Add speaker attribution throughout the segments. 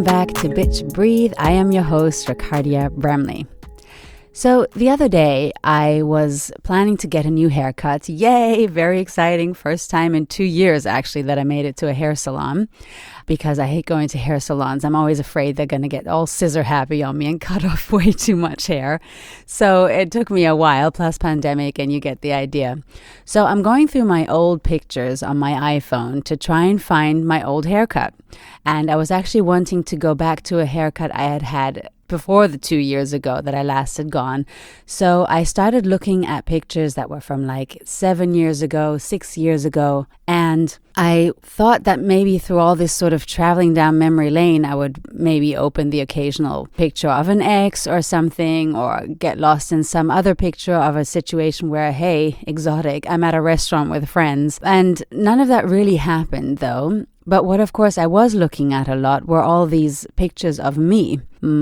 Speaker 1: back to Bitch Breathe. I am your host, Ricardia Bramley. So the other day, I was planning to get a new haircut. Yay, very exciting. First time in 2 years, actually, that I made it to a hair salon because I hate going to hair salons. I'm always afraid they're going to get all scissor happy on me and cut off way too much hair. So it took me a while, plus pandemic, and you get the idea. So I'm going through my old pictures on my iPhone to try and find my old haircut. And I was actually wanting to go back to a haircut I had had before the 2 years ago that I last had gone. So I started looking at pictures that were from like 7 years ago, 6 years ago. And I thought that maybe through all this sort of traveling down memory lane, I would maybe open the occasional picture of an ex or something, or get lost in some other picture of a situation where, hey, exotic, I'm at a restaurant with friends. And none of that really happened though. But what, of course, I was looking at a lot were all these pictures of me,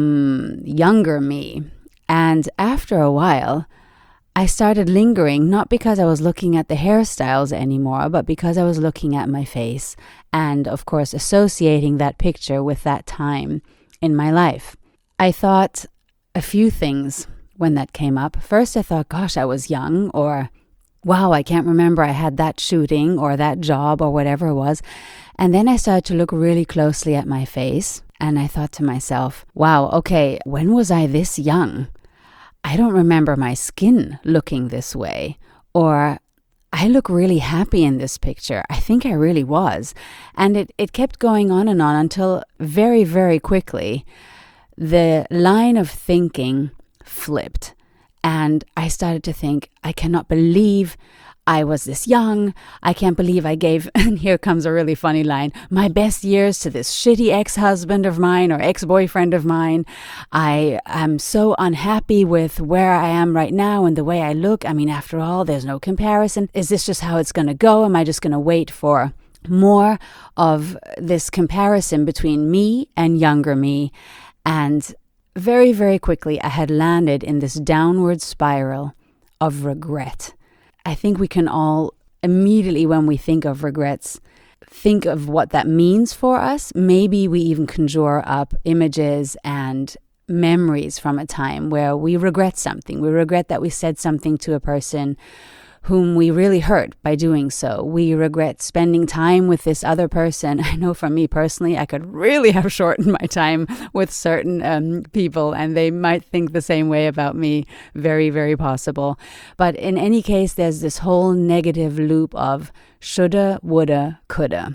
Speaker 1: younger me. And after a while, I started lingering, not because I was looking at the hairstyles anymore, but because I was looking at my face and, of course, associating that picture with that time in my life. I thought a few things when that came up. First, I thought, gosh, I was young, or wow, I can't remember I had that shooting or that job or whatever it was. And then I started to look really closely at my face and I thought to myself, wow, okay, when was I this young? I don't remember my skin looking this way, or I look really happy in this picture. I think I really was. And it kept going on and on until very, very quickly, the line of thinking flipped. And I started to think, I cannot believe I was this young. I can't believe I gave, and here comes a really funny line, my best years to this shitty ex-husband of mine or ex-boyfriend of mine. I am so unhappy with where I am right now and the way I look. I mean, after all, there's no comparison. Is this just how it's going to go? Am I just going to wait for more of this comparison between me and younger me? And very, very quickly, I had landed in this downward spiral of regret. I think we can all immediately, when we think of regrets, think of what that means for us. Maybe we even conjure up images and memories from a time where we regret something. We regret that we said something to a person whom we really hurt by doing so. We regret spending time with this other person. I know for me personally, I could really have shortened my time with certain people, and they might think the same way about me. Very, very possible. But in any case, there's this whole negative loop of shoulda, woulda, coulda.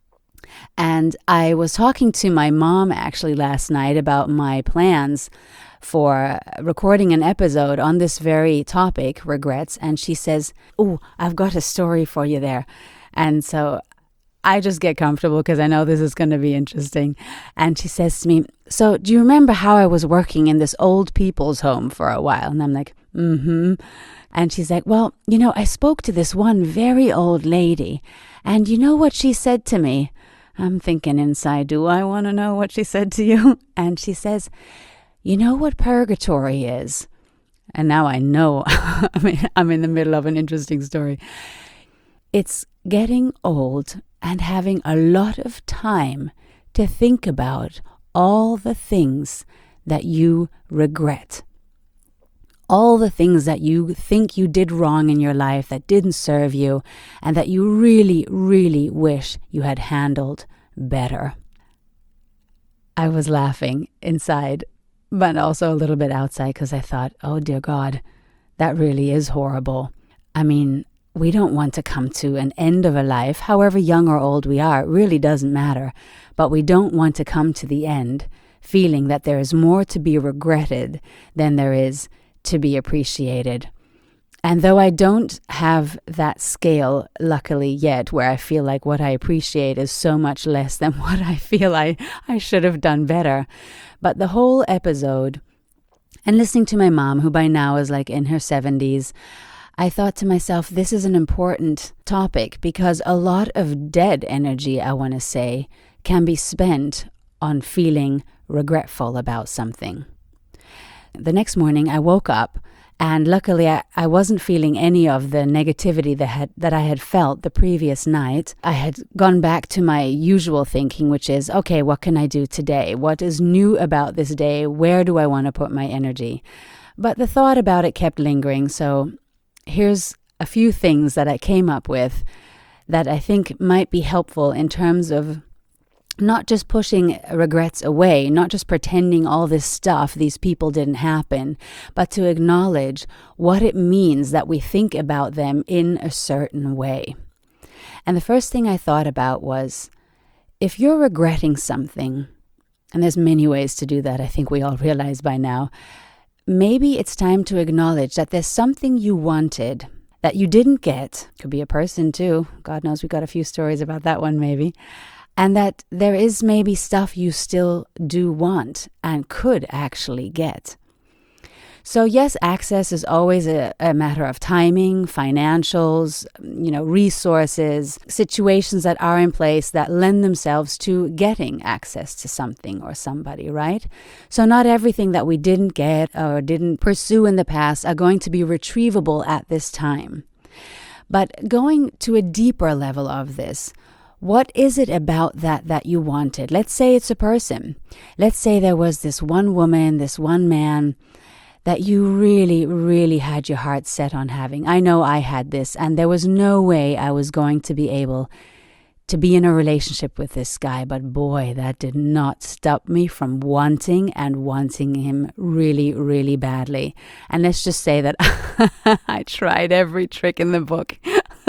Speaker 1: And I was talking to my mom actually last night about my plans for recording an episode on this very topic, regrets. And she says, oh, I've got a story for you there. And so I just get comfortable because I know this is going to be interesting. And she says to me, so do you remember how I was working in this old people's home for a while? And I'm like, mm-hmm. And she's like, well, you know, I spoke to this one very old lady. And you know what she said to me? I'm thinking inside, do I want to know what she said to you? And she says, you know what purgatory is? And now I know I'm in the middle of an interesting story. It's getting old and having a lot of time to think about all the things that you regret. All the things that you think you did wrong in your life that didn't serve you and that you really, really wish you had handled better. I was laughing inside, but also a little bit outside because I thought, oh dear God, that really is horrible. I mean, we don't want to come to an end of a life, however young or old we are, it really doesn't matter. But we don't want to come to the end feeling that there is more to be regretted than there is to be appreciated. And though I don't have that scale, luckily, yet, where I feel like what I appreciate is so much less than what I feel I should have done better. But the whole episode, and listening to my mom, who by now is like in her 70s, I thought to myself, this is an important topic because a lot of dead energy, I want to say, can be spent on feeling regretful about something. The next morning, I woke up And luckily, I wasn't feeling any of the negativity that I had felt the previous night. I had gone back to my usual thinking, which is, okay, what can I do today? What is new about this day? Where do I want to put my energy? But the thought about it kept lingering. So here's a few things that I came up with that I think might be helpful in terms of not just pushing regrets away, not just pretending all this stuff, these people didn't happen, but to acknowledge what it means that we think about them in a certain way. And the first thing I thought about was, if you're regretting something, and there's many ways to do that, I think we all realize by now, maybe it's time to acknowledge that there's something you wanted that you didn't get. Could be a person too. God knows we got a few stories about that one maybe. And that there is maybe stuff you still do want and could actually get. So yes, access is always a matter of timing, financials, resources, situations that are in place that lend themselves to getting access to something or somebody, right? So not everything that we didn't get or didn't pursue in the past are going to be retrievable at this time. But going to a deeper level of this, what is it about that you wanted? Let's say it's a person. Let's say there was this one woman, this one man that you really, really had your heart set on having. I know I had this, and there was no way I was going to be able to be in a relationship with this guy. But boy, that did not stop me from wanting him really, really badly. And let's just say that I tried every trick in the book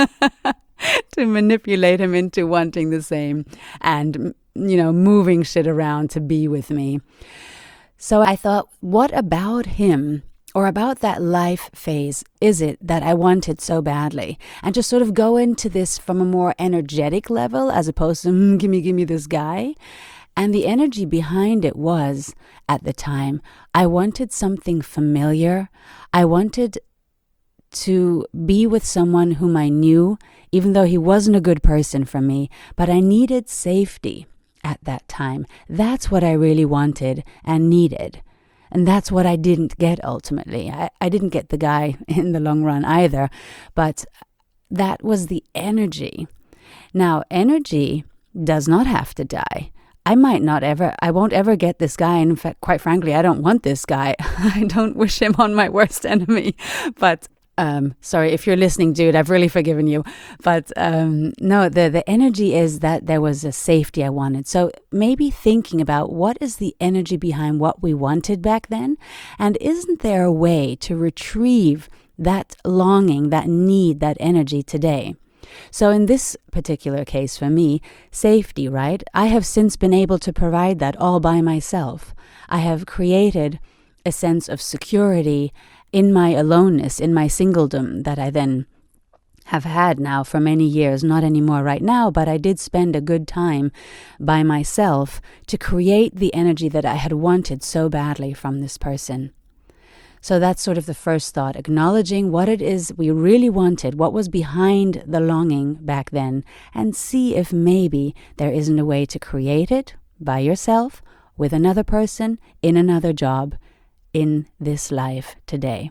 Speaker 1: to manipulate him into wanting the same and, moving shit around to be with me. So I thought, what about him or about that life phase is it that I wanted so badly? And just sort of go into this from a more energetic level as opposed to, give me this guy. And the energy behind it was, at the time, I wanted something familiar. I wanted to be with someone whom I knew, even though he wasn't a good person for me, but I needed safety at that time. That's what I really wanted and needed. And that's what I didn't get ultimately. I didn't get the guy in the long run either, but that was the energy. Now, energy does not have to die. I won't ever get this guy. In fact, quite frankly, I don't want this guy. I don't wish him on my worst enemy. But sorry, if you're listening, dude, I've really forgiven you. But no, the energy is that there was a safety I wanted. So maybe thinking about what is the energy behind what we wanted back then? And isn't there a way to retrieve that longing, that need, that energy today? So in this particular case for me, safety, right? I have since been able to provide that all by myself. I have created a sense of security in my aloneness, in my singledom that I then have had now for many years, not anymore right now, but I did spend a good time by myself to create the energy that I had wanted so badly from this person. So that's sort of the first thought, acknowledging what it is we really wanted, what was behind the longing back then, and see if maybe there isn't a way to create it by yourself, with another person, in another job, in this life today.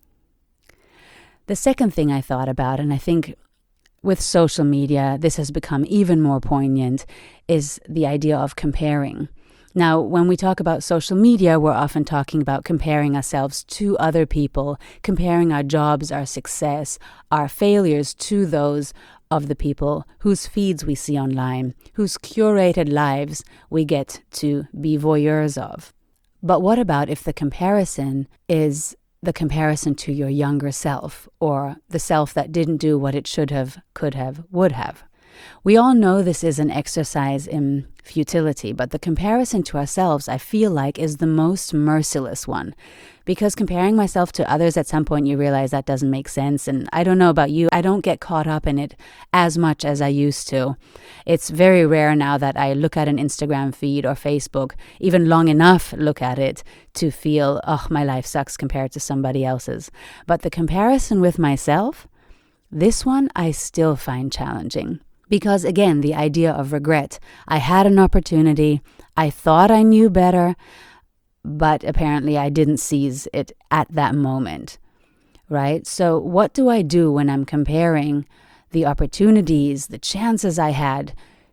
Speaker 1: The second thing I thought about, and I think with social media this has become even more poignant, is the idea of comparing. Now, when we talk about social media, we're often talking about comparing ourselves to other people, comparing our jobs, our success, our failures to those of the people whose feeds we see online, whose curated lives we get to be voyeurs of. But what about if the comparison is the comparison to your younger self, or the self that didn't do what it should have, could have, would have? We all know this is an exercise in futility, but the comparison to ourselves, I feel like, is the most merciless one. Because comparing myself to others, at some point you realize that doesn't make sense. And I don't know about you, I don't get caught up in it as much as I used to. It's very rare now that I look at an Instagram feed or Facebook, even long enough look at it to feel, oh, my life sucks compared to somebody else's. But the comparison with myself, this one I still find challenging. Because again, the idea of regret. I had an opportunity. I thought I knew better, but apparently I didn't seize it at that moment. right? So what do I do when I'm comparing the opportunities, the chances I had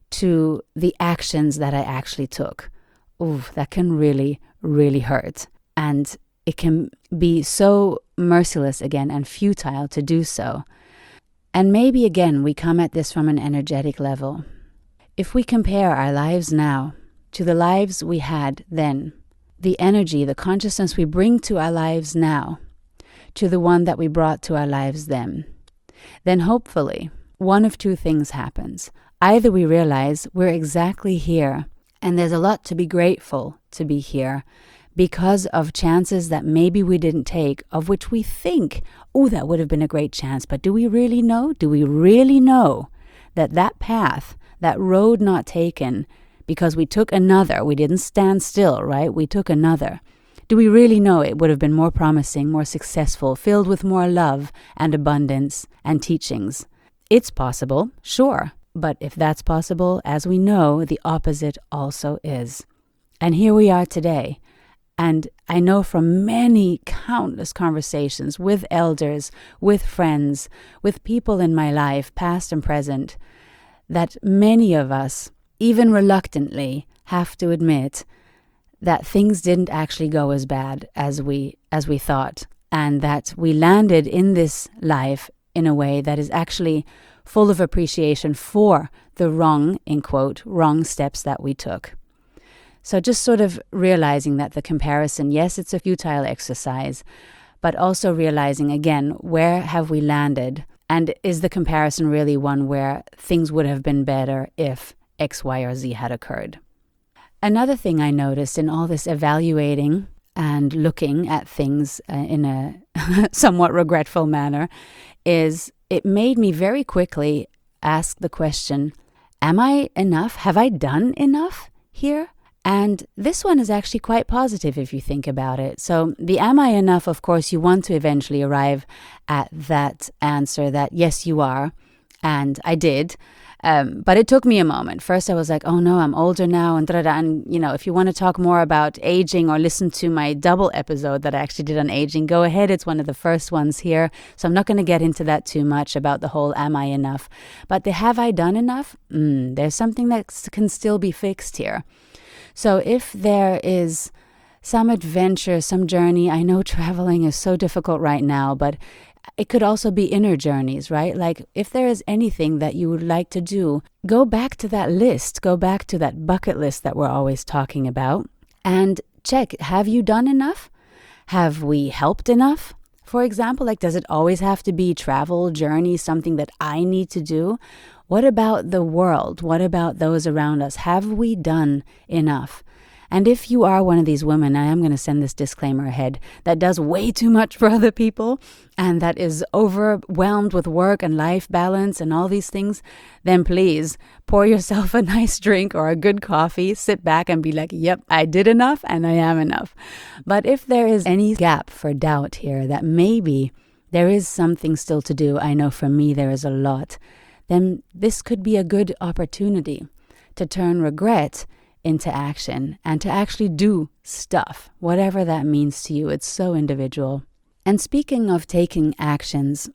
Speaker 1: to the actions that I actually took? Ooh, that can really, really hurt. And it can be so merciless again and futile to do so. And maybe again, we come at this from an energetic level. If we compare our lives now to the lives we had then, the energy, the consciousness we bring to our lives now, to the one that we brought to our lives then hopefully one of two things happens. Either we realize we're exactly here, and there's a lot to be grateful to be here because of chances that maybe we didn't take, of which we think, oh, that would have been a great chance. But do we really know? Do we really know that path, that road not taken, because we took another, we didn't stand still, right? We took another. Do we really know it would have been more promising, more successful, filled with more love and abundance and teachings? It's possible, sure. But if that's possible, as we know, the opposite also is. And here we are today. And I know from many countless conversations with elders, with friends, with people in my life, past and present, that many of us, even reluctantly, have to admit that things didn't actually go as bad as we thought, and that we landed in this life in a way that is actually full of appreciation for the wrong, in quote, wrong steps that we took. So just sort of realizing that the comparison, yes, it's a futile exercise, but also realizing again, where have we landed? And is the comparison really one where things would have been better if X, Y, or Z had occurred? Another thing I noticed in all this evaluating and looking at things in a somewhat regretful manner is it made me very quickly ask the question, am I enough? Have I done enough here? And this one is actually quite positive if you think about it. So the am I enough, of course, you want to eventually arrive at that answer that yes, you are. And I did. But it took me a moment. First, I was like, oh no, I'm older now. And you know, if you want to talk more about aging or listen to my double episode that I actually did on aging, go ahead. It's one of the first ones here. So I'm not going to get into that too much about the whole am I enough. But the have I done enough? There's something that can still be fixed here. So if there is some adventure, some journey, I know traveling is so difficult right now, but it could also be inner journeys, right? Like if there is anything that you would like to do, go back to that list, go back to that bucket list that we're always talking about and check, have you done enough? Have we helped enough? For example, like does it always have to be travel, journey, something that I need to do? What about the world? What about those around us? Have we done enough? And if you are one of these women, I am going to send this disclaimer ahead, that does way too much for other people and that is overwhelmed with work and life balance and all these things, then please pour yourself a nice drink or a good coffee, sit back and be like, yep, I did enough and I am enough. But if there is any gap for doubt here that maybe there is something still to do, I know for me there is a lot, then this could be a good opportunity to turn regret into action and to actually do stuff, whatever that means to you. It's so individual. And speaking of taking actions,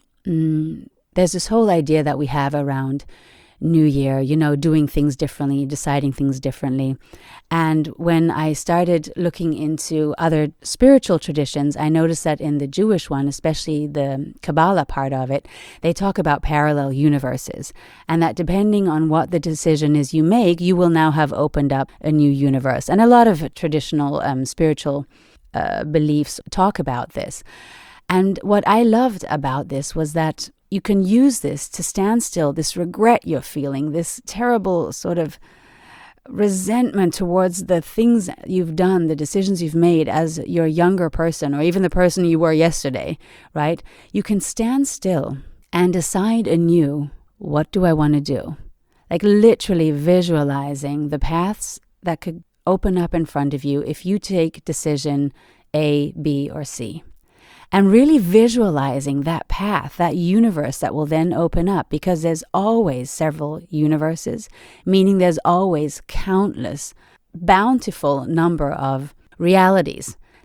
Speaker 1: there's this whole idea that we have around New Year, you know, doing things differently, deciding things differently. And when I started looking into other spiritual traditions, I noticed that in the Jewish one, especially the Kabbalah part of it, they talk about parallel universes. And that depending on what the decision is you make, you will now have opened up a new universe. And a lot of traditional spiritual beliefs talk about this. And what I loved about this was that you can use this to stand still, this regret you're feeling, this terrible sort of resentment towards the things you've done, the decisions you've made as your younger person or even the person you were yesterday, right? You can stand still and decide anew, what do I want to do? Like literally visualizing the paths that could open up in front of you if you take decision A, B, or C. And really visualizing that path, that universe that will then open up, because there's always several universes, meaning there's always countless, bountiful number of realities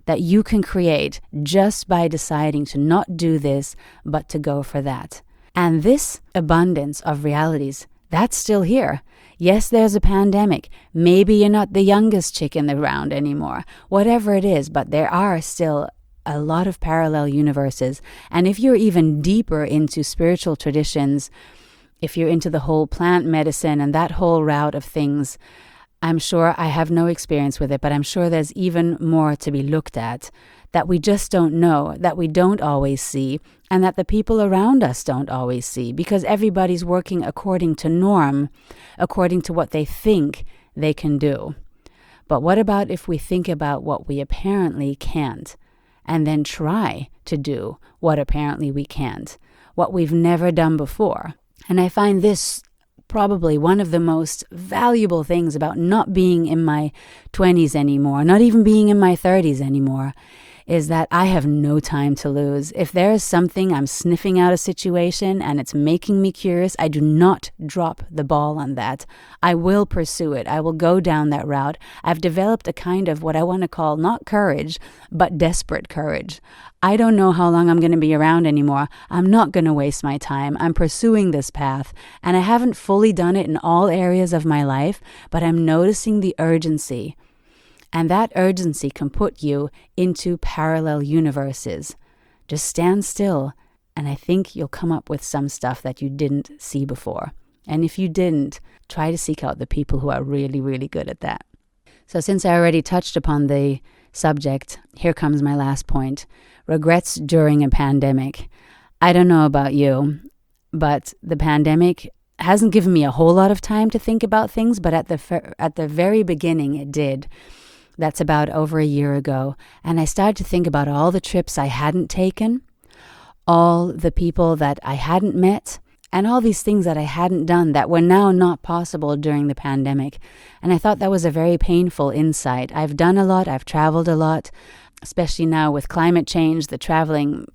Speaker 1: that you can create just by deciding to not do this, but to go for that. And this abundance of realities, that's still here. Yes, there's a pandemic. Maybe you're not the youngest chick in the round anymore. Whatever it is, but there are still a lot of parallel universes. And if you're even deeper into spiritual traditions, if you're into the whole plant medicine and that whole route of things, I'm sure, I have no experience with it, but I'm sure there's even more to be looked at that we just don't know, that we don't always see, and that the people around us don't always see, because everybody's working according to norm, according to what they think they can do. But what about if we think about what we apparently can't, and then try to do what apparently we can't, what we've never done before? And I find this probably one of the most valuable things about not being in my 20s anymore, not even being in my 30s anymore, is that I have no time to lose. If there is something, I'm sniffing out a situation and it's making me curious, I do not drop the ball on that. I will pursue it. I will go down that route. I've developed a kind of what I want to call not courage, but desperate courage. I don't know how long I'm going to be around anymore. I'm not going to waste my time. I'm pursuing this path, and I haven't fully done it in all areas of my life, but I'm noticing the urgency. And that urgency can put you into parallel universes. Just stand still, and I think you'll come up with some stuff that you didn't see before. And if you didn't, try to seek out the people who are really, really good at that. So since I already touched upon the subject, here comes my last point. Regrets during a pandemic. I don't know about you, but the pandemic hasn't given me a whole lot of time to think about things, but at the very beginning it did. That's about over a year ago. And I started to think about all the trips I hadn't taken, all the people that I hadn't met, and all these things that I hadn't done that were now not possible during the pandemic. And I thought that was a very painful insight. I've done a lot, I've traveled a lot, especially now with climate change. The traveling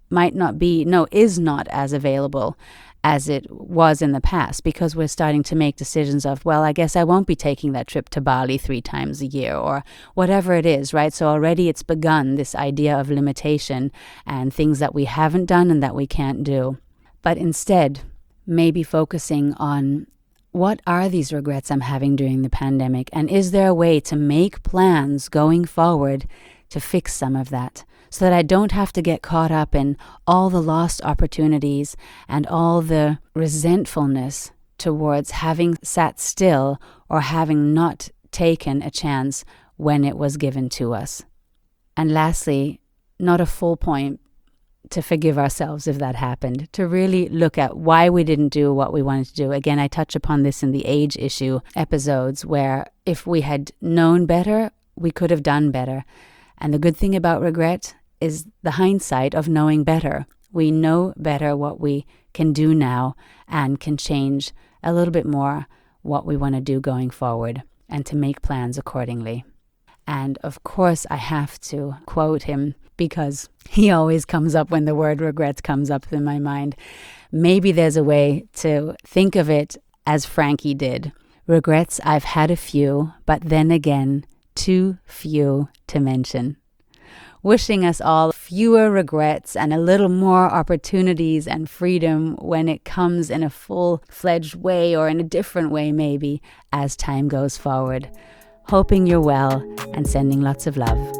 Speaker 1: is not as available as it was in the past, because we're starting to make decisions of, well, I guess I won't be taking that trip to Bali 3 times a year, or whatever it is, right? So already it's begun, this idea of limitation and things that we haven't done and that we can't do. But instead, maybe focusing on what are these regrets I'm having during the pandemic, and is there a way to make plans going forward to fix some of that, so that I don't have to get caught up in all the lost opportunities and all the resentfulness towards having sat still or having not taken a chance when it was given to us. And lastly, not a full point to forgive ourselves if that happened, to really look at why we didn't do what we wanted to do. Again, I touch upon this in the age issue episodes, where if we had known better, we could have done better. And the good thing about regret is the hindsight of knowing better. We know better what we can do now and can change a little bit more what we want to do going forward, and to make plans accordingly. And of course, I have to quote him, because he always comes up when the word regrets comes up in my mind. Maybe there's a way to think of it as Frankie did. Regrets, I've had a few, but then again, too few to mention. Wishing us all fewer regrets and a little more opportunities and freedom when it comes in a full-fledged way, or in a different way maybe, as time goes forward. Hoping you're well, and sending lots of love.